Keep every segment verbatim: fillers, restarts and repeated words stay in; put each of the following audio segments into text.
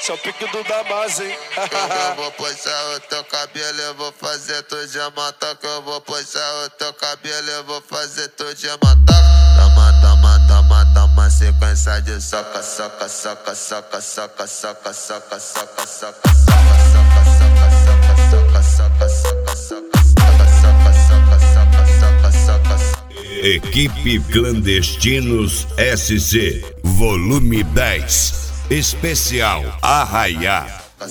Esse é o pique do Damas, hein? Eu vou puxar o teu cabelo, eu vou fazer tu de matar. Que eu vou puxar o teu cabelo, eu vou fazer tu de matar. Toma, toma, toma, toma, sequência de soca, soca, soca, soca, soca, soca, soca, soca, soca, soca, Equipe Clandestinos S C, volume dez, especial Arraiá.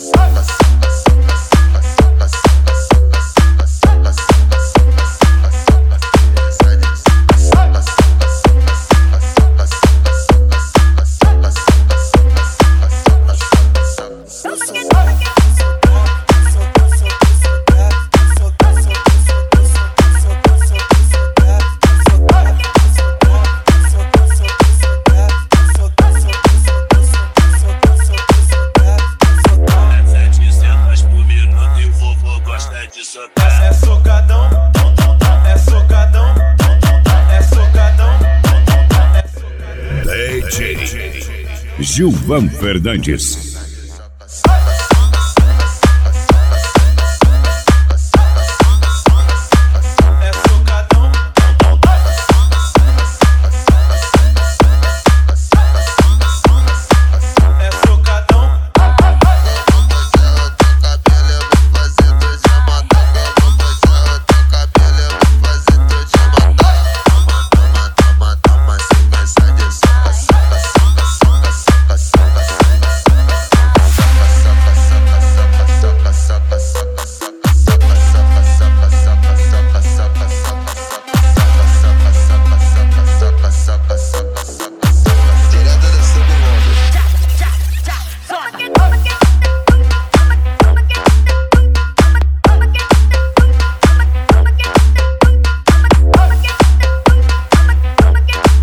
É socadão, é socadão, é socadão, D J Gilvan Fernandes.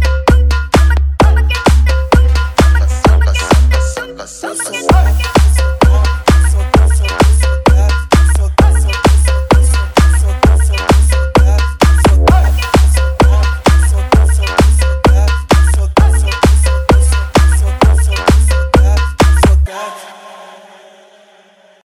Soca, soca, soca, soca, soca.